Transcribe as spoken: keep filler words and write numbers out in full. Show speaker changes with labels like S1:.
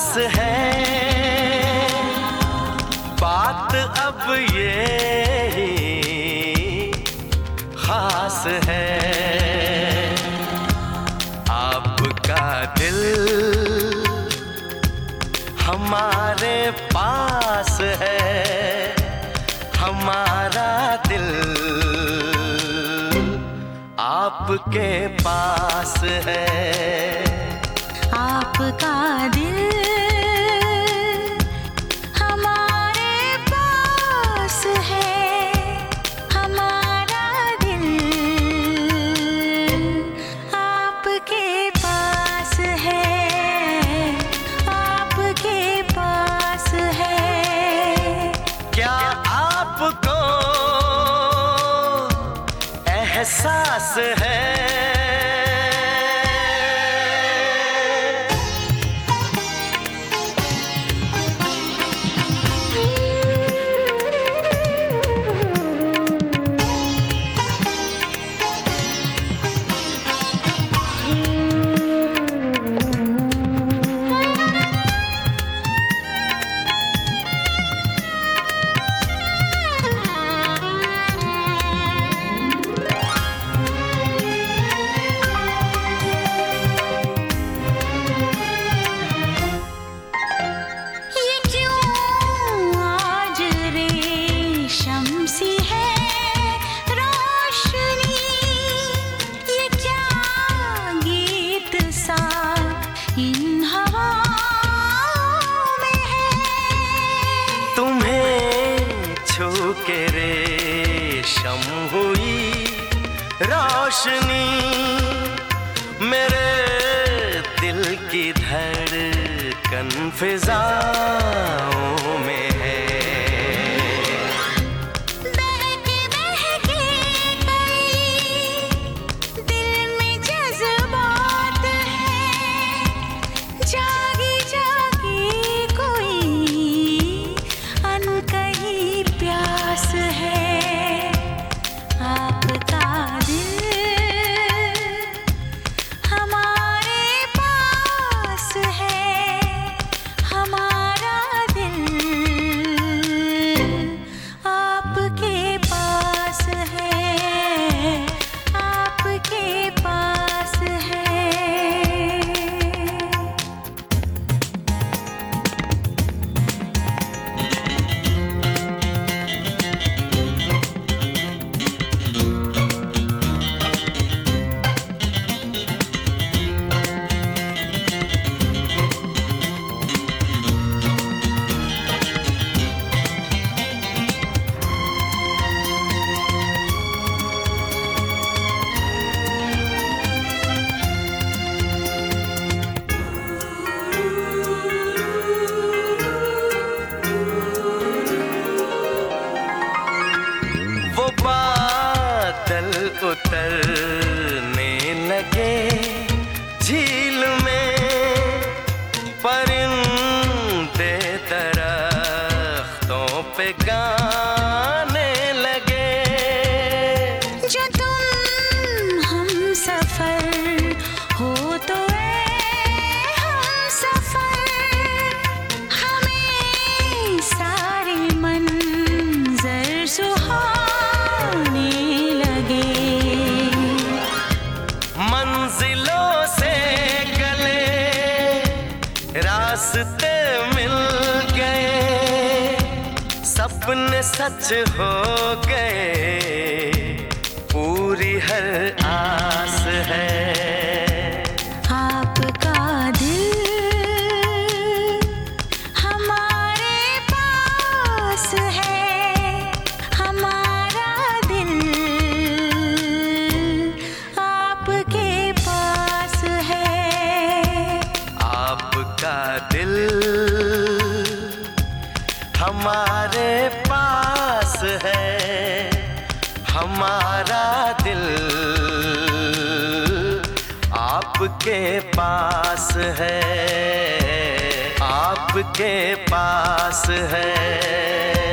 S1: पास है, बात अब ये खास है। आपका दिल हमारे पास है, हमारा दिल आपके पास है।
S2: आपका दिल हमारे पास है, हमारा दिल आपके पास है, आपके पास है।
S1: क्या आपको एहसास है? के रेशम हुई रोशनी मेरे दिल की धड़कन फिजाओं में है।
S2: बहके बहके गई दिल में जज्बात है, जागी जागी कोई अनकही प्यास है। आपका दिल हमारे पास है, हमारा दिल आपके पास है, आपके पास है।
S1: बादल उतरने लगे झील में, परिंदे दरख्तों पे गाने लगे।
S2: जो तुम हम सफर हो तो हम सफर, हमें सारे मंजर सुहाने लगे।
S1: मंजिलों से गले रास्ते मिल गए, सपने सच हो गए, पूरी हर आस है।
S2: आपका दिल हमारे पास है, हमारा दिल आपके पास है।
S1: आपका दिल हमारे पास है, हमारा दिल आपके पास है, आपके पास है।